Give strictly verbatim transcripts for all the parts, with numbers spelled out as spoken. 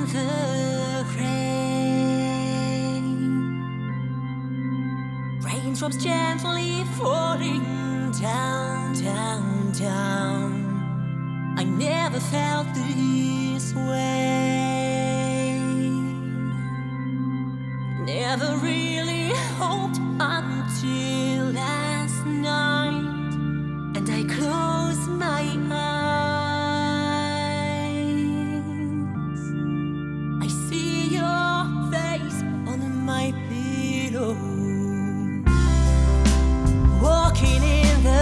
the rain, raindrops gently falling down, down, down. I never felt this way, never really hoped until last night, and I closed my eyes. I see your face on my pillow, walking in the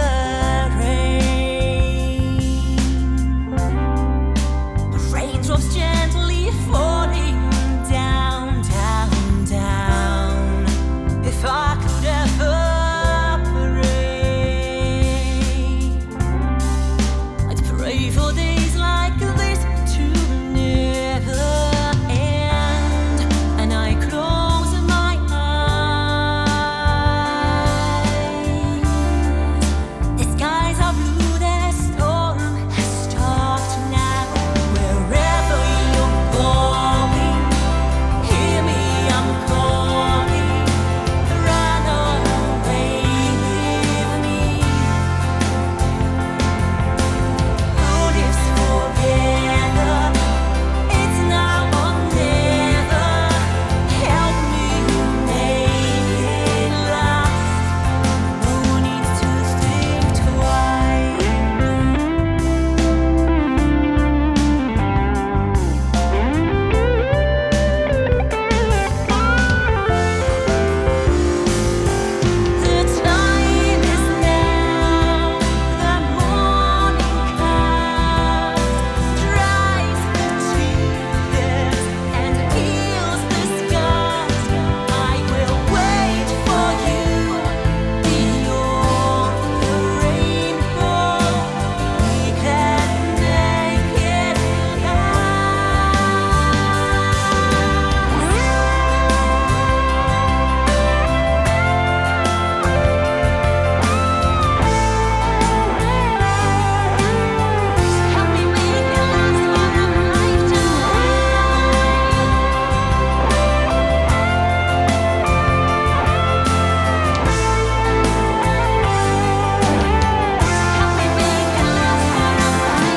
raindrops gently falling down, down, down. If I could ever pray, I'd pray for days like this to never end. And I close my eyes. The skies are blue, the storm has stopped now. Wherever you're going, hear me, I'm calling. Run away with me. Who lives forever? It's now or never. Help me make it last. No need to think twice. The time is now, the morning comes, dries the tears and heals the scars. I will wait for you beyond the rainbow. We can make it Help me make it last for a Help me make it last for a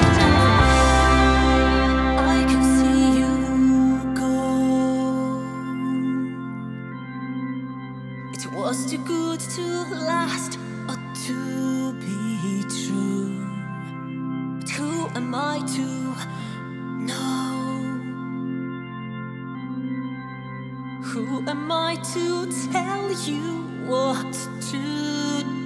lifetime. I can see you go. It was too good to last or to be true. But who am I to know? Who am I to tell you what to do?